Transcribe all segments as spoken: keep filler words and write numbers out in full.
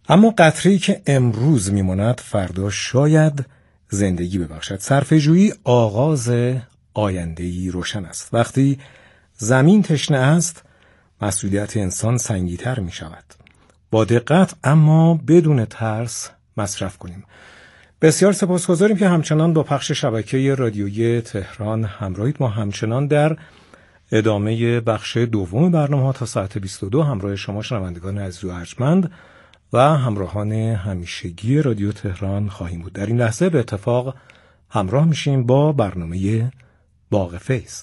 اما قطره‌ای که امروز میماند فردا شاید زندگی ببخشد. صرفه‌جویی آغاز آینده‌ای روشن است. وقتی زمین تشنه است، مسئولیت انسان سنگین‌تر می‌شود. با دقت اما بدون ترس مصرف کنیم. بسیار سپاسگزاریم که همچنان با پخش شبکه رادیویی تهران همراهید. ما همچنان در ادامه بخش دوم برنامه‌ها تا ساعت بیست و دو همراه شما شنوندگان عزیز و ارجمند و همراهان همیشگی رادیو تهران خواهیم بود. در این لحظه به اتفاق همراه میشیم با برنامه باغ فیض.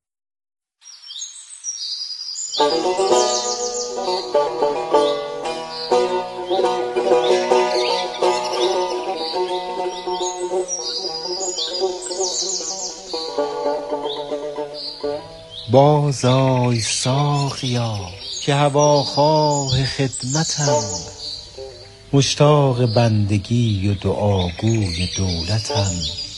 بازآی ساقیا که هواخواه خدمتم، مشتاق بندگی و دعاگوی دولتم.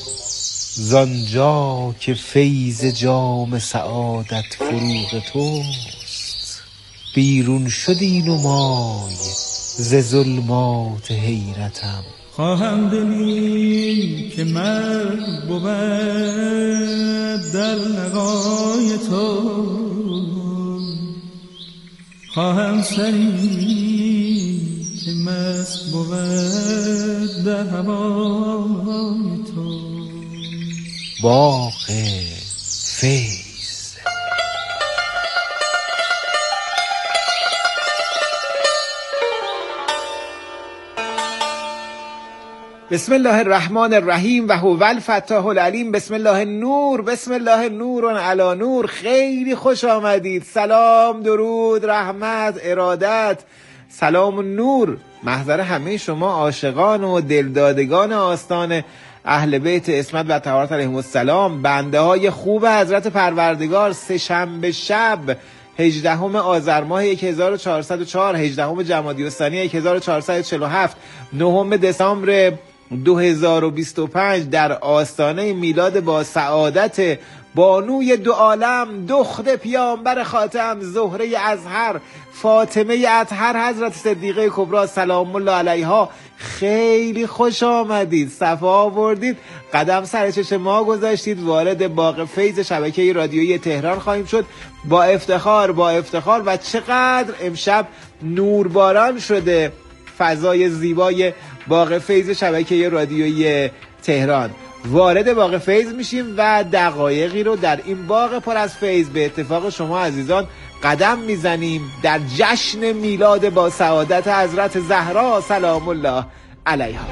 زانجا که فیض جام سعادت فروغ توست، بیرون شد این نمای ز ظلمات حیرتم. خواهم دلی که مرد بود در لقای تو، خواهم سری که مست بود در هوای تو. باغ فیض. بسم الله الرحمن الرحیم و هو الفتاح العلیم. بسم الله نور، بسم الله نور علی نور. خیلی خوش آمدید. سلام، درود، رحمت، ارادت، سلام و نور محضر همه شما عاشقان و دلدادگان آستان اهل بیت عصمت و طهارت علیهم السلام، بنده های خوب حضرت پروردگار. سه شنبه شب هجدهم آذر ماه هزار و چهارصد و چهار، هجدهم جمادی الثانی هزار و چهارصد و چهل و هفت، نهم دسامبر دو هزار و بیست و پنج در آستانه میلاد با سعادت بانوی دو عالم، دختر پیامبر خاتم، زهره ازهر، فاطمه اطهر، حضرت صدیقه کبری سلام الله علیها. خیلی خوش آمدید، صفا آوردید، قدم سر چشم ما گذاشتید. وارد باغ فیض شبکه رادیویی تهران خواهیم شد با افتخار با افتخار. و چقدر امشب نورباران شده فضای زیبای باغ فیض شبکه رادیویی تهران. وارد باغ فیض میشیم و دقایقی رو در این باغ پر از فیض به اتفاق شما عزیزان قدم میزنیم در جشن میلاد با سعادت حضرت زهرا سلام الله علیها.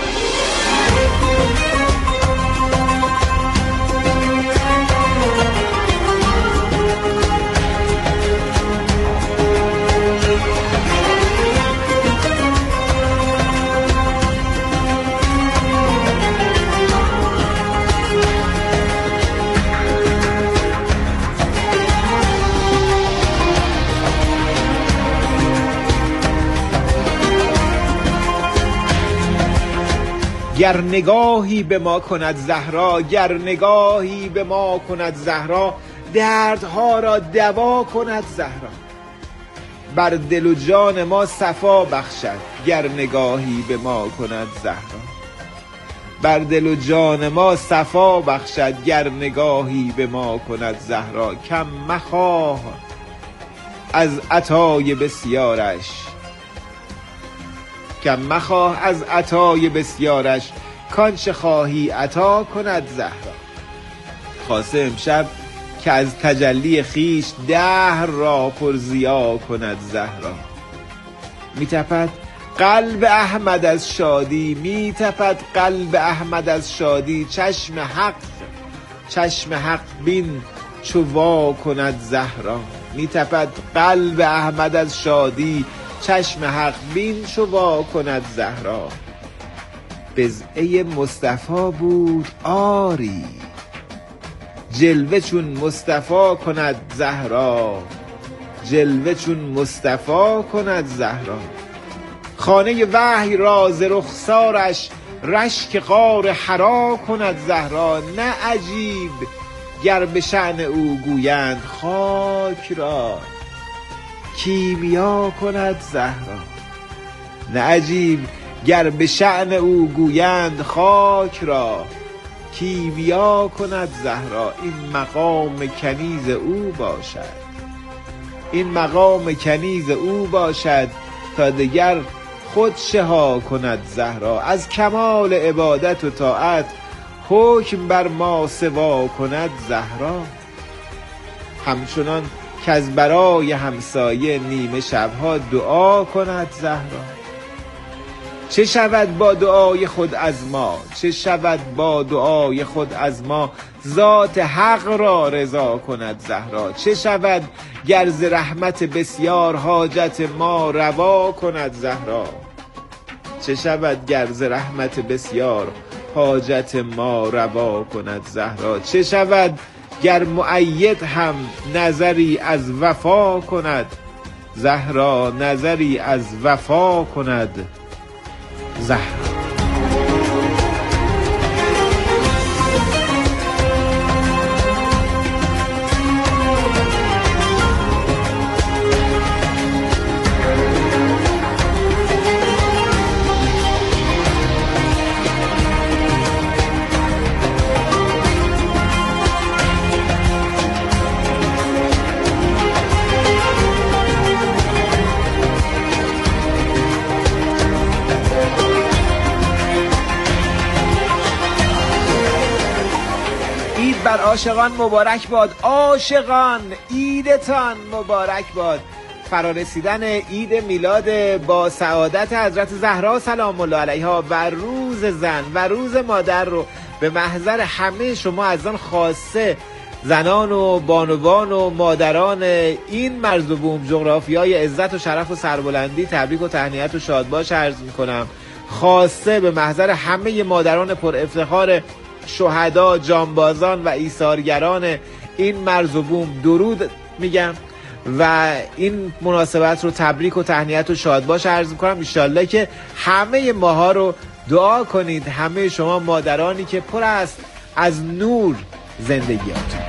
گر نگاهی به ما کند زهرا، گر نگاهی به ما کند زهرا، دردها را دوا کند زهرا. بر دل و جان ما صفا بخشد گر نگاهی به ما کند زهرا. بر دل و جان ما صفا بخشد گر نگاهی به ما کند زهرا. کم مخواه از عطای بسیارش، کم مخواه از عطای بسیارش، کانچه خواهی عطا کند زهرا. خاصه امشب که از تجلی خیش دهر را پرزیا کند زهرا. میتپد قلب احمد از شادی، میتپد قلب احمد از شادی، چشم حق چشم حق بین چو وا کند زهرا. میتپد قلب احمد از شادی، چشم حق بین چو وا کند زهرا. بضعه مصطفی بود آری، جلوه چون مصطفی کند زهرا. جلوه چون مصطفی کند زهرا. خانه وحی را ز رخسارش، رشک غار حرا کند زهرا. نه عجیب گر به شأن او گویند خاک را کیمیا کند زهرا. نه عجیب گر به شأن او گویند خاک را، کیمیا کند زهرا این مقام کنیز او باشد. این مقام کنیز او باشد تا دگر خود شها کند زهرا. از کمال عبادت و طاعت حکم بر ما سوا کند زهرا. همچنان که از برای همسایه نیمه شبها دعا کند زهرا. چه شود با دعای خود از ما، چه شود با دعای خود از ما، ذات حق را رضا کند زهرا. چه شود گر ز رحمت بسیار حاجت ما روا کند زهرا. چه شود گر ز رحمت بسیار حاجت ما روا کند زهرا. چه شود گر مؤید هم نظری از وفا کند زهرا. نظری از وفا کند زهرا. بر عاشقان مبارک باد. عاشقان عیدتان مبارک باد. فرارسیدن عید میلاد با سعادت حضرت زهرا سلام الله علیها و روز زن و روز مادر رو به محضر همه شما از آن خاصه زنان و بانوان و مادران این مرز و بوم جغرافیای عزت و شرف و سربلندی تبریک و تهنیت و شادباش عرض میکنم. خاصه به محضر همه مادران پر افتخار شهدا، جانبازان و ایثارگران این مرز و بوم درود میگم و این مناسبت رو تبریک و تهنیت و شادباش عرض میکنم. ان شاءالله که همه ماها رو دعا کنید، همه شما مادرانی که پر است از نور زندگیاتون.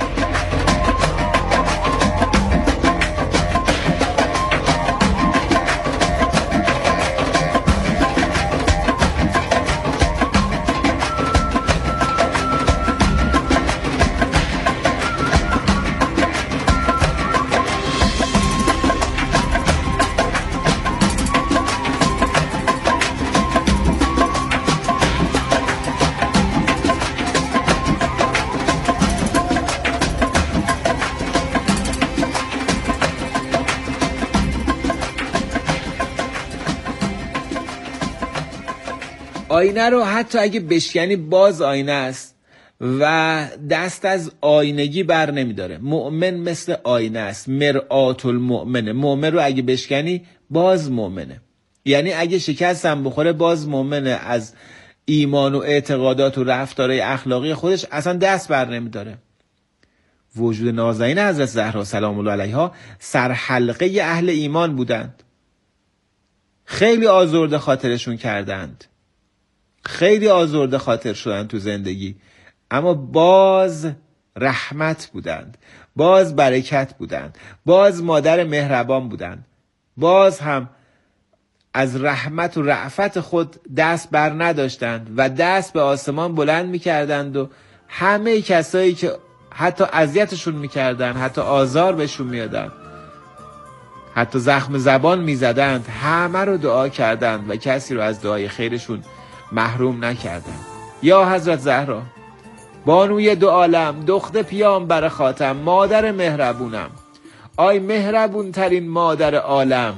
آینه رو حتی اگه بشکنی باز آینه است و دست از آینگی بر نمیداره. مؤمن مثل آینه است، مرآت المؤمنه. مؤمن رو اگه بشکنی باز مؤمنه، یعنی اگه شکستم بخوره باز مؤمنه. از ایمان و اعتقادات و رفتارهای اخلاقی خودش اصلا دست بر نمیداره. وجود نازنین حضرت زهرا سلام الله علیها سرحلقه اهل ایمان بودند. خیلی آزرده خاطرشون کردند، خیلی آزرده خاطر شدن تو زندگی، اما باز رحمت بودند، باز برکت بودند، باز مادر مهربان بودند، باز هم از رحمت و رأفت خود دست بر نداشتند و دست به آسمان بلند میکردند و همه کسایی که حتی اذیتشون میکردند، حتی آزار بهشون میادند، حتی زخم زبان میزدند، همه رو دعا کردند و کسی رو از دعای خیرشون محروم نکردند. یا حضرت زهرا بانوی دو عالم، دختر پیامبر خاتم، مادر مهربونم، آی مهربون ترین مادر عالم،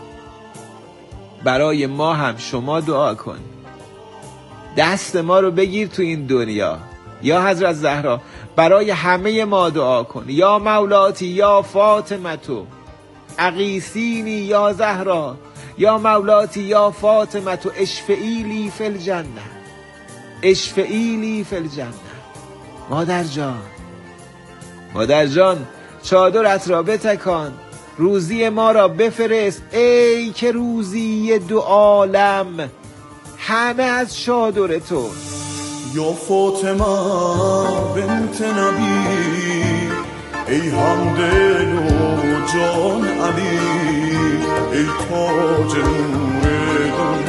برای ما هم شما دعا کن، دست ما رو بگیر تو این دنیا. یا حضرت زهرا برای همه ما دعا کن. یا مولاتی یا فاطمتو اغیثینی یا زهرا، یا مولاتی یا فاطمتو اشفعی لی فی الجنه، اشفعی لی فی الجنه. مادر جان، مادر جان چادرت را بتکان، روزی ما را بفرست، ای که روزی دو عالم همه از چادر تو. یا فاطمه بنت نبی، ای همدل و جان علی، ای تاج نور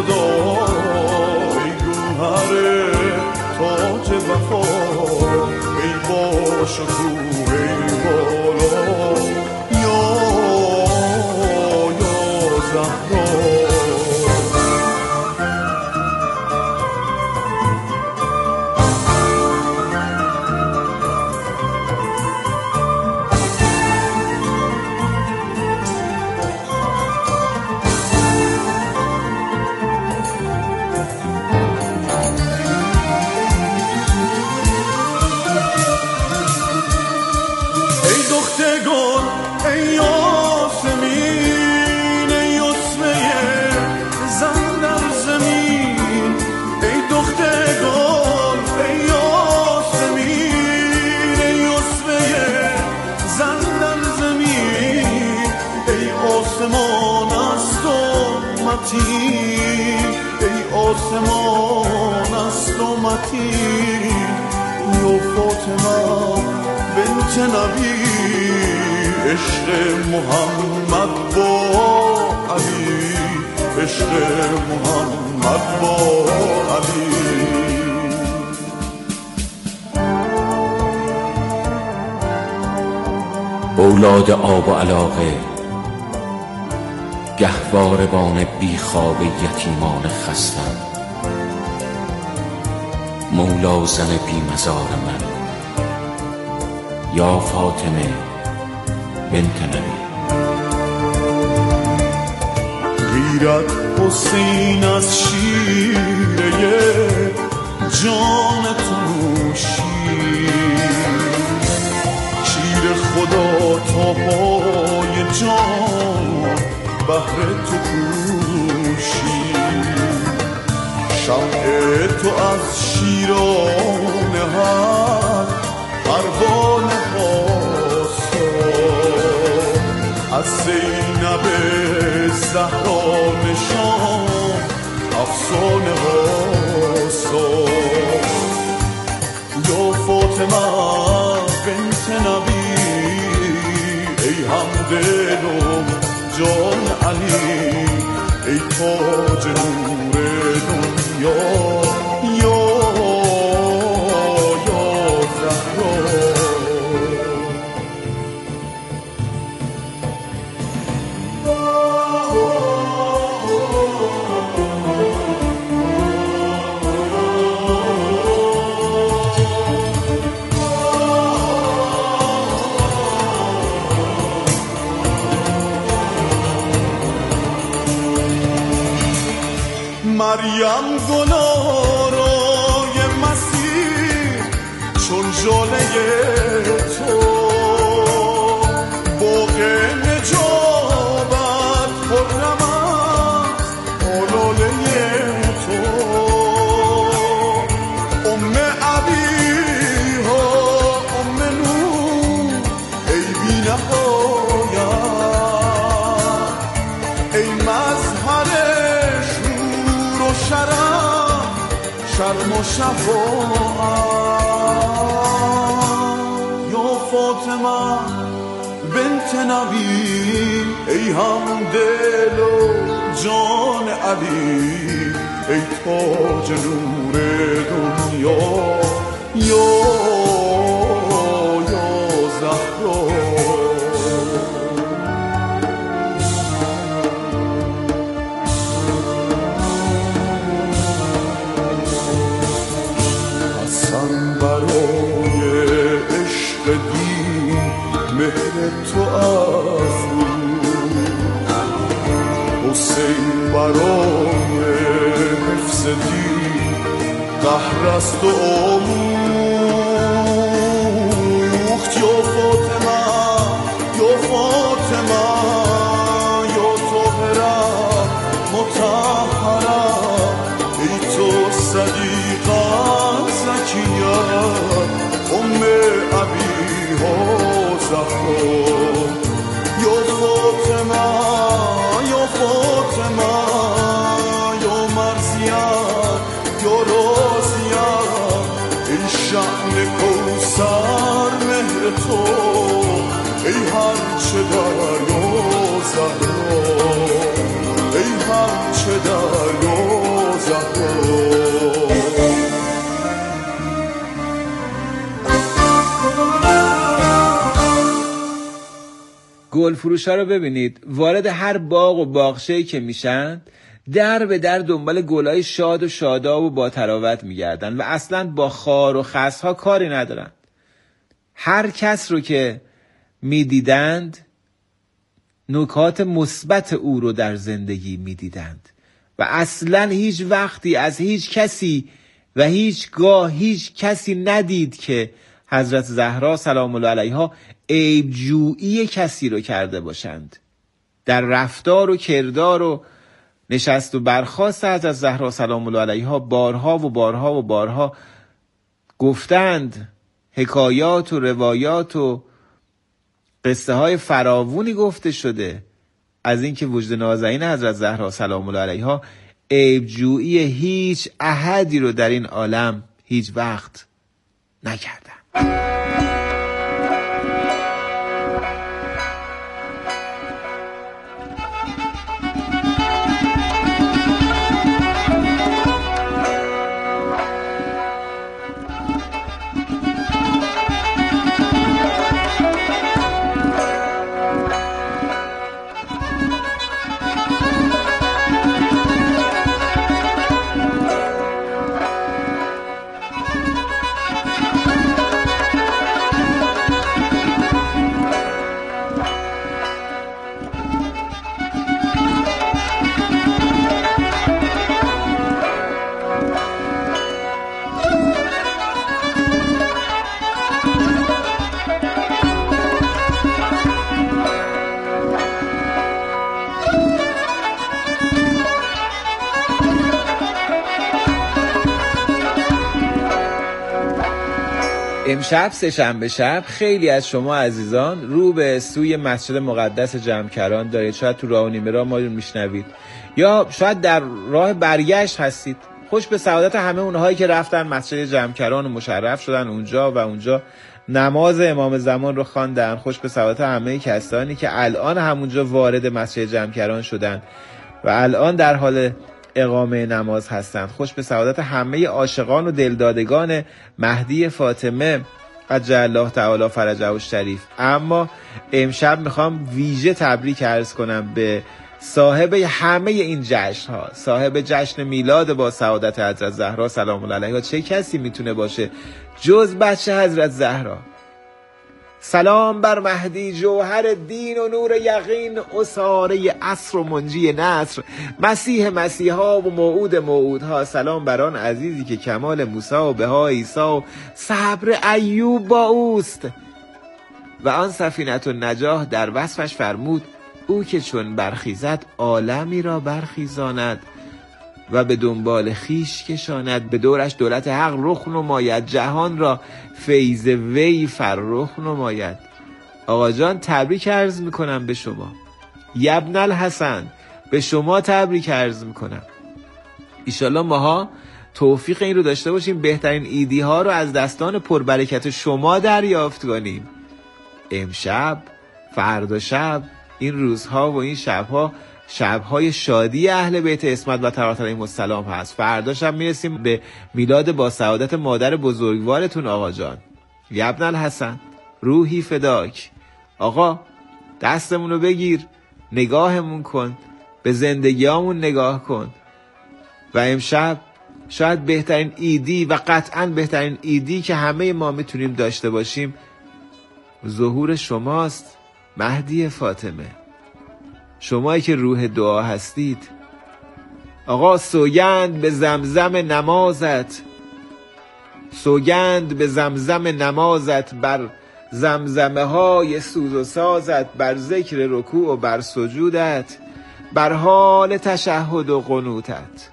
خدا ای گوهر تاج وفا ای با شکوه ای بالا یا یا زهرا ای آسمان است و متین یا فاطمه بنت نبی عشق محمد با علی عشق محمد با علی اولاد آب و علاقه گهواربان بیخواب یتیمان خستم مولا زن بی مزار من یا فاطمه بنت نبی غیرت حسین از شیره جان تو شیر شیر خدا تا پای جان بهر تو کوشی شمع تو از شیران هر پروانه هاستا از زینب زهرا نشان افسانه هاستا یا فاطمه بنت نبی ای همدل و جان علی ای تاج نور دنیا یا یا زهرا مریم گلارای مسیح چون ژاله تو باغ نجابت خرم است آلاله تو ام ابیها ام نور ای بی نهایت ای مظهر شرم شرم و شفاعت یا فاطمه بنت نبی ای همدل و جان علی ای تاج نور دنیا یا یا زهرا مهر تو افروز حسین برای حفظ دین قهر است و آموخت یا فاطمه یا فاطمه یا طاهره مطهره ای تو صدیقه زکیه ام ابیها یا فاطمه یا فاطمه یا مرزیت یا رازیت ای شأن کوثر مهر تو ای هرچه دریا زهرا ای همچه دریا زهرا. گل فروش ها رو ببینید، وارد هر باغ و باغچه‌ای که میشن در به در دنبال گلای شاد و شاداب و با تراوت میگردن و اصلا با خار و خس ها کاری ندارن. هر کس رو که میدیدند نکات مثبت او رو در زندگی میدیدند و اصلا هیچ وقتی از هیچ کسی و هیچ گاه هیچ کسی ندید که حضرت زهرا سلام الله علیها عیب‌جویی کسی رو کرده باشند. در رفتار و کردار و نشست و برخاست حضرت زهرا سلام الله علیها بارها و بارها و بارها گفتند، حکایات و روایات و قصه های فراوونی گفته شده از اینکه وجد نازنین حضرت زهرا سلام الله علیها عیب‌جویی هیچ احدی رو در این عالم هیچ وقت نکردن. امشب سه شنبه شب خیلی از شما عزیزان رو به سوی مسجد مقدس جمکران دارید. شاید تو راه و نیمه راه ما رو میشنوید یا شاید در راه برگشت هستید. خوش به سعادت همه اونهایی که رفتن مسجد جمکران و مشرف شدن اونجا و اونجا نماز امام زمان رو خواندن. خوش به سعادت همه کسانی که الان همونجا وارد مسجد جمکران شدن و الان در حال اقامه نماز هستند. خوش به سعادت همه عاشقان و دلدادگان مهدی فاطمه عجل الله تعالی فرجه الشریف. اما امشب میخوام ویژه تبریک عرض کنم به صاحب همه این جشن ها، صاحب جشن میلاد با سعادت حضرت زهرا سلام الله علیها. چه کسی میتونه باشه جز بچه حضرت زهرا؟ سلام بر مهدی جوهر دین و نور یقین، اساره عصر و منجی نصر، مسیح مسیحا و موعود موعودها. سلام بر آن عزیزی که کمال موسی و بها عیسی و صبر ایوب با اوست و آن سفینه النجاح در وصفش فرمود او که چون برخیزد عالمی را برخیزاند و به دنبال خیش کشاند. به دورش دولت حق رخ نماید، جهان را فیض وی فرخ نماید. آقا جان تبریک عرض میکنم به شما، یبن الحسن به شما تبریک عرض میکنم. ایشالله ماها توفیق این رو داشته باشیم بهترین ایدی ها رو از دستان پربرکت شما دریافت کنیم. امشب، فردا شب، این روزها و این شبها شبهای شادی اهل بیت اسمت و طهارت علیهم السلام هست. فردا شب میرسیم به میلاد با سعادت مادر بزرگوارتون آقا جان. یبن الحسن روحی فداک. آقا دستمون رو بگیر، نگاهمون کن، به زندگیامون نگاه کن و امشب شاید بهترین ایدی و قطعاً بهترین ایدی که همه ما میتونیم داشته باشیم ظهور شماست مهدی فاطمه، شمایی که روح دعا هستید. آقا سوگند به زمزم نمازت، سوگند به زمزم نمازت، بر زمزمه های سوز و سازت، بر ذکر رکوع و بر سجودت، بر حال تشهد و قنوتت.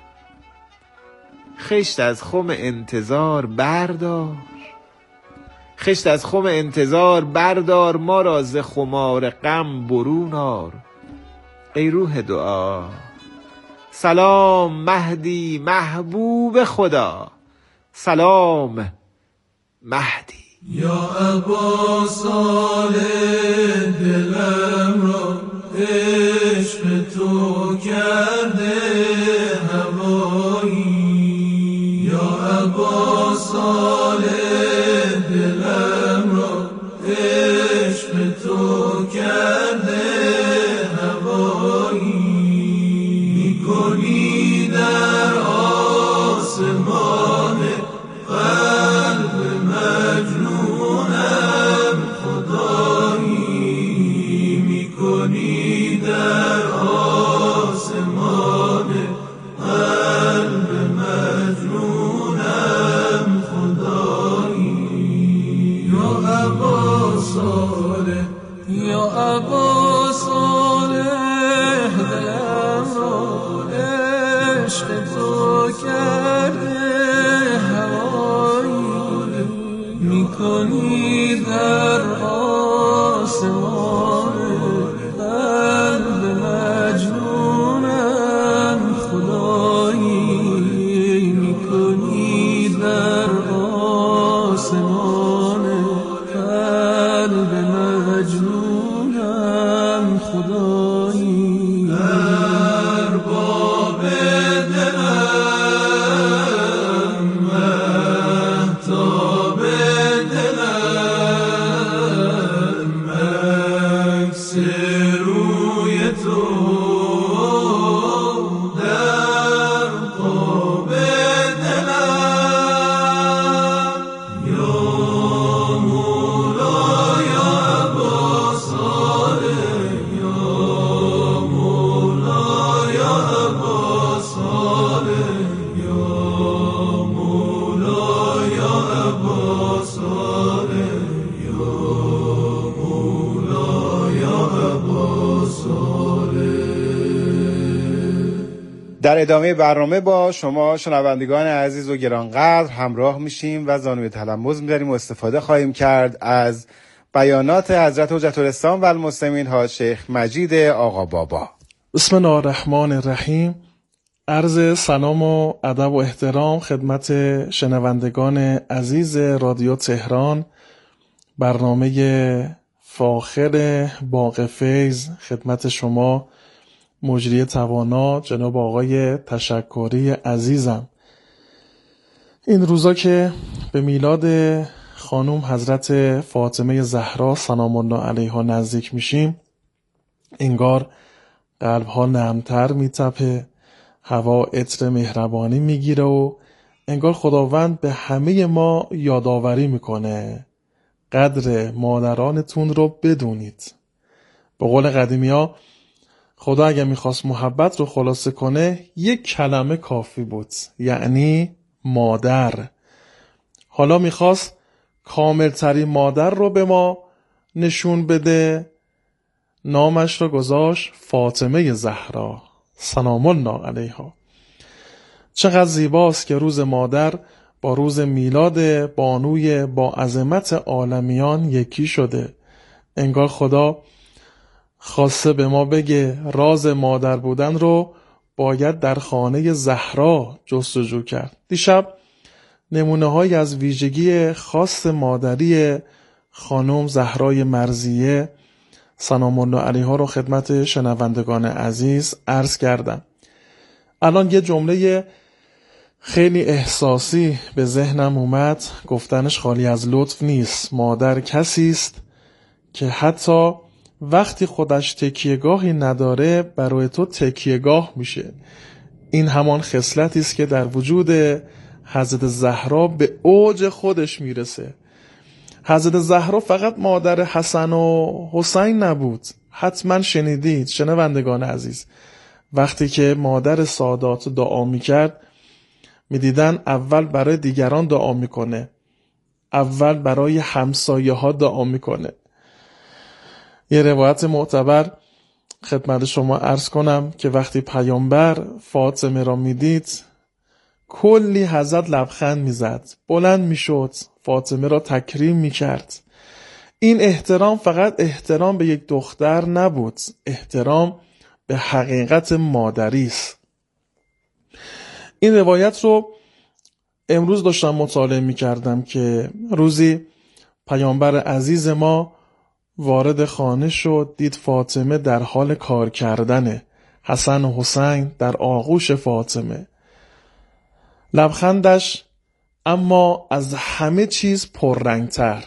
خشت از خم انتظار بردار، خشت از خم انتظار بردار، ما را ز خمار غم برون آر ای روح دعا. سلام مهدی محبوب خدا، سلام مهدی. یا عباس آل دلم را عشق تو تو کرده هوایی، یا عباس صالح دلم را عشق تو کرده هوایی، میکنی در آسمان قلب مجنونم خدایی، میکنی در آسمان قلب مجنونم خدایی، یا عباس صالح یا عباس صالح دلم را عشق تو کرده هوایی، میکنی در آسمان قلب مجنونم خدایی، میکنی در آسمان قلب مجنونم خدایی، در باب دلم مهتاب دلم عکس روی تو، در باب دلم یا مولا یا عباس صالح، یا مولا یا عباس صالح، یا مولا یا عباس صالح، یا مولا یا عباس صالح. در ادامه برنامه با شما شنوندگان عزیز و گرانقدر همراه میشیم و زانوی تلمذ می‌داریم و استفاده خواهیم کرد از بیانات حضرت حجت الاسلام و المسلمین حاج شیخ مجید آقا بابا. بسم الله الرحمن الرحیم. عرض سلام و ادب و احترام خدمت شنوندگان عزیز رادیو تهران، برنامه فاخر باغ فیض. خدمت شما مجری توانا جناب آقای تشکری عزیزم. این روزا که به میلاد خانم حضرت فاطمه زهرا سلام الله علیها نزدیک میشیم، انگار قلب‌ها نرم‌تر میتپه، هوا عطر مهربانی میگیره و انگار خداوند به همه ما یادآوری میکنه قدر مادرانتون رو بدونید. به قول قدیمی‌ها خدا اگه میخواست محبت رو خلاصه کنه یک کلمه کافی بود، یعنی مادر. حالا میخواست کاملترین مادر رو به ما نشون بده، نامش رو گذاشت فاطمه زهرا سلام الله علیها. چقدر زیباست که روز مادر با روز میلاد بانوی با عظمت عالمیان یکی شده. انگار خدا خواسته به ما بگه راز مادر بودن رو باید در خانه زهرا جستجو کرد. دیشب نمونه های از ویژگی خاص مادری خانم زهرای مرضیه سلام الله علیها رو خدمت شنوندگان عزیز عرض کردم. الان یه جمله خیلی احساسی به ذهنم اومد، گفتنش خالی از لطف نیست. مادر کسی است که حتی وقتی خودش تکیهگاهی نداره برای تو تکیهگاه میشه. این همان خصلتی است که در وجود حضرت زهرا به اوج خودش میرسه. حضرت زهرا فقط مادر حسن و حسین نبود. حتما شنیدید شنوندگان عزیز، وقتی که مادر سادات دعا میکرد میدیدن اول برای دیگران دعا میکنه، اول برای همسایه ها دعا میکنه. یه روایت معتبر خدمت شما عرض کنم که وقتی پیامبر فاطمه را میدید کلی حضرت لبخند میزد، بلند میشد، فاطمه را تکریم میکرد. این احترام فقط احترام به یک دختر نبود، احترام به حقیقت مادری است. این روایت رو امروز داشتم مطالعه میکردم که روزی پیامبر عزیز ما وارد خانه شد، دید فاطمه در حال کار کردنه. حسن و حسین در آغوش فاطمه. لبخندش اما از همه چیز پررنگتر.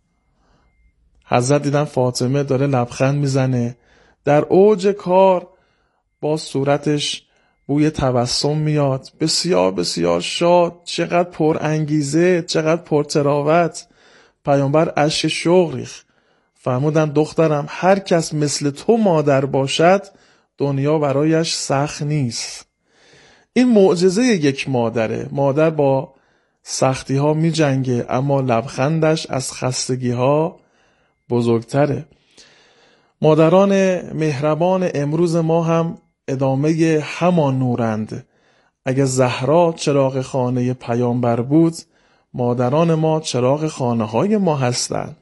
حضرت دیدن فاطمه داره لبخند میزنه، در اوج کار با صورتش بوی تبسم میاد، بسیار بسیار شاد، چقدر پر انگیزه، چقدر پر تراوت. پیامبر اشک شوق ریخت. فرمودن دخترم هر کس مثل تو مادر باشد دنیا برایش سخت نیست. این معجزه یک مادره. مادر با سختی ها می جنگه اما لبخندش از خستگی ها بزرگتره. مادران مهربان امروز ما هم ادامه همان نورند. اگه زهرا چراغ خانه پیامبر بود، مادران ما چراغ خانه های ما هستند.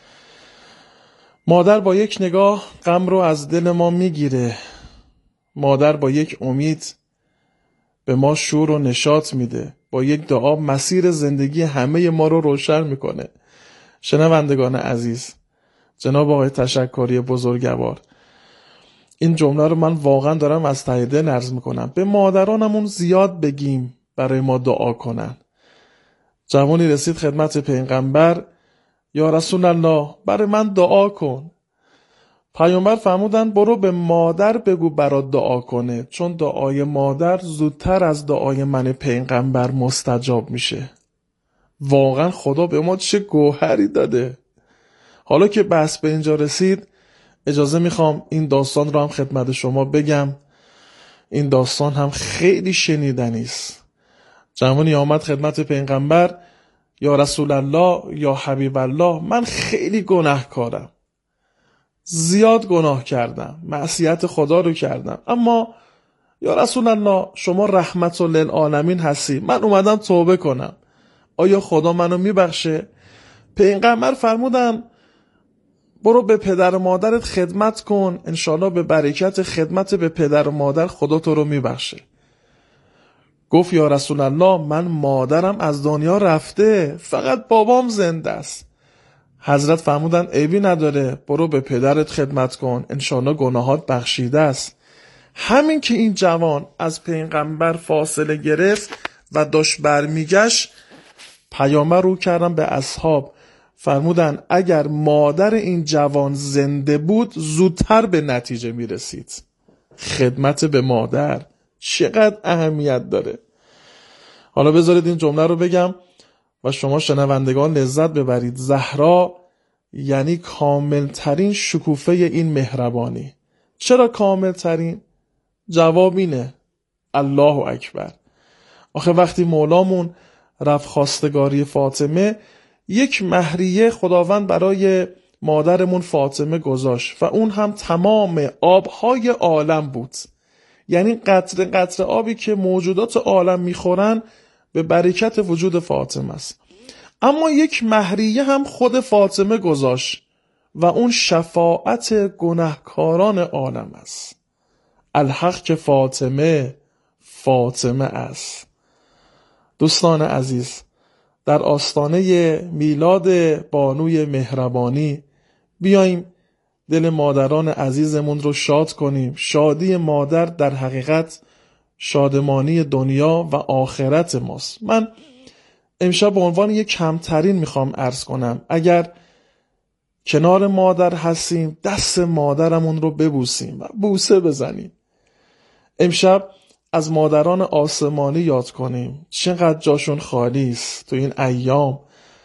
مادر با یک نگاه غم رو از دل ما میگیره. مادر با یک امید به ما شور و نشاط میده. با یک دعا مسیر زندگی همه ما رو روشن میکنه. شنوندگان عزیز، جناب آقای تشکری بزرگوار، این جمله رو من واقعا دارم از ته دل عرض میکنم. به مادرانمون زیاد بگیم برای ما دعا کنن. جوانی رسید خدمت پیغمبر، یا رسول الله برای من دعا کن. پیامبر فرمودن برو به مادر بگو برات دعا کنه، چون دعای مادر زودتر از دعای من پیغمبر مستجاب میشه. واقعا خدا به ما چه گوهری داده. حالا که بحث به اینجا رسید، اجازه میخوام این داستان رو هم خدمت شما بگم. این داستان هم خیلی شنیدنی است. جوانی آمد خدمت پیغمبر، یا رسول الله، یا حبیب الله، من خیلی گناهکارم، زیاد گناه کردم، معصیت خدا رو کردم، اما یا رسول الله شما رحمت للعالمین هستی، من اومدم توبه کنم، آیا خدا منو میبخشه؟ پیغمبر فرمودن برو به پدر و مادرت خدمت کن، انشالله به برکت خدمت به پدر و مادر خدا تو رو میبخشه. گفت یا رسول الله من مادرم از دنیا رفته، فقط بابام زنده است. حضرت فرمودن عیبی نداره، برو به پدرت خدمت کن، انشالله گناهات بخشیده است. همین که این جوان از پیغمبر فاصله گرفت و داشت برمیگشت، پیامبر رو کردن به اصحاب، فرمودن اگر مادر این جوان زنده بود زودتر به نتیجه میرسید. خدمت به مادر چقدر اهمیت داره. حالا بذارید این جمله رو بگم و شما شنوندگان لذت ببرید. زهرا یعنی کامل ترین شکوفه این مهربانی. چرا کامل ترین؟ جواب اینه، الله اکبر. آخه وقتی مولامون رفت خواستگاری فاطمه، یک مهریه خداوند برای مادرمون فاطمه گذاشت و اون هم تمام آبهای عالم بود. یعنی قطره قطره آبی که موجودات عالم میخورن به برکت وجود فاطمه است. اما یک مهریه هم خود فاطمه گذاشت و اون شفاعت گناهکاران عالم است. الحق که فاطمه فاطمه است. دوستان عزیز، در آستانه میلاد بانوی مهربانی بیاییم دل مادران عزیزمون رو شاد کنیم. شادی مادر در حقیقت شادمانی دنیا و آخرت ماست. من امشب به عنوان یک کمترین میخوام عرض کنم، اگر کنار مادر هستیم دست مادرمون رو ببوسیم و بوسه بزنیم. امشب از مادران آسمانی یاد کنیم، چقدر جاشون خالی است تو این ایام،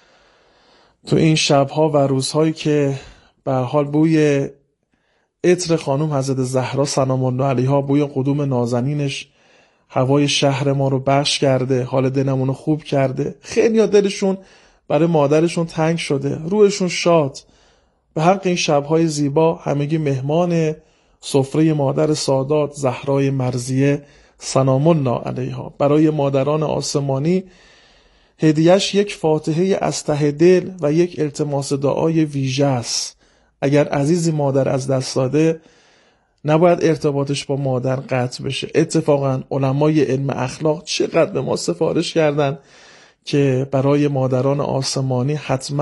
تو این شبها و روزهایی که به حال بوی عطر خانم حضرت زهرا سلام الله علیها، بوی قدوم نازنینش هوای شهر ما رو بخش کرده، حال دلمون رو خوب کرده. خیلی ها دلشون برای مادرشون تنگ شده، روحشون شاد. به حق این شبهای زیبا همگی مهمان سفره مادر سادات زهرای مرضیه سلام الله علیها. برای مادران آسمانی هدیهش یک فاتحه از ته دل و یک التماس دعای ویژه است. اگر عزیزی مادر از دست داده، نباید ارتباطش با مادر قطع بشه. اتفاقا علمای علم اخلاق چقدر به ما سفارش کردن که برای مادران آسمانی حتما